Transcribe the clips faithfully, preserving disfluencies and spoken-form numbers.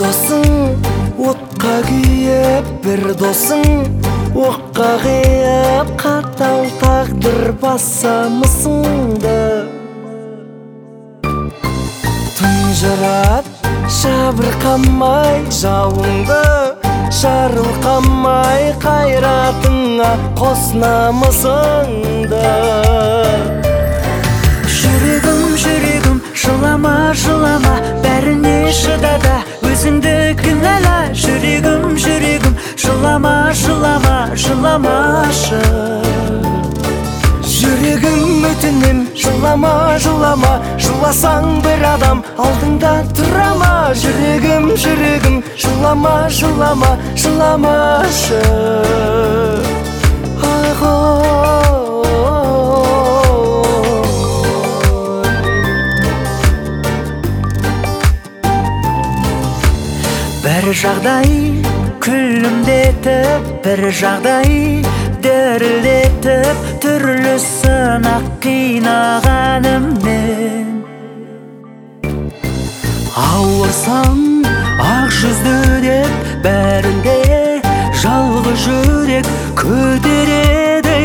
досың отқа күйіп, бір досың оққа қиып, қатал тағдыр басамысыңды. Тұнжырап жабырқамай жауыңды, жарылқамай қайратыңа қос намысыңды. Жүрегім, жүрегім, жылама, жылама, бәріне шыдада, өзіңді кінәла. Жүрегім, жүрегім, жылама, жылама, жыламашы. Жүрегім, өтінем, жылама, жылама, жыласаң бір адам алдыңда тұрама. Жүрегім, жүрегім, жылама, жылама, жыламашы. Бір жағдай күлімдетіп, бір жағдай дірілдетіп, түрлі сынақ қинағаныммен. Ауырсаң ақ жүзді деп, бәрінде жалғыз жүрек көтереді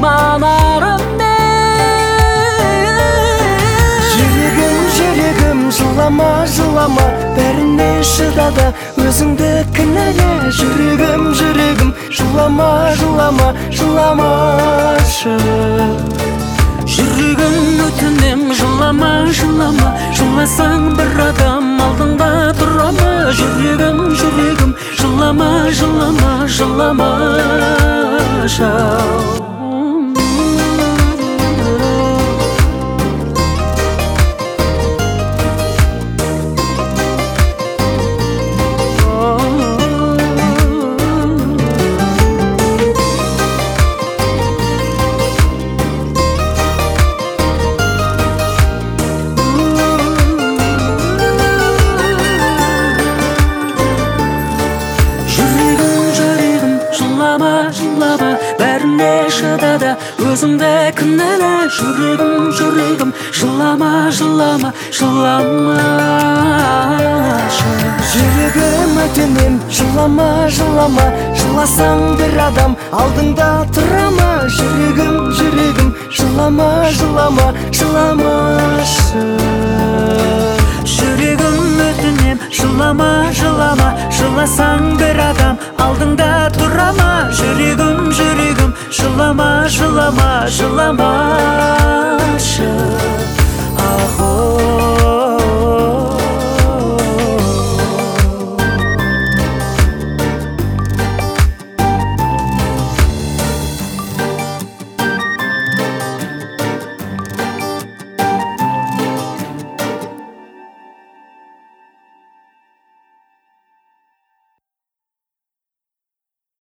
иманарыммен. Жүрегім, жүрегім, жылама, жылама, бәріне шыдады, өзіңді кінәле. Жүрегім, жүрегім, жылама, жылама, жыламашы. Жүрегім, өтінем, жылама, жылама, жыласаң бір адам алдыңда тұрама. Жүрегім, жүрегім, жылама, жылама, жыламашы. Жылама, бәріне шыдады, өзіңді кінәлі. Жүрегім, жүрегім, жылама, жылама, жыламашы. Жүрегім, өтінем, жылама, жылама, жыласаң бір адам алдыңда тұрама. Жүрегім, жүрегім, жылама, жылама, жыламашы. Жүрегім, өтінем, жылама, жылама, жыласаң бір адам алдыңда тұрама. Жүрегім, жүрегім, жылама, жылама, жылама.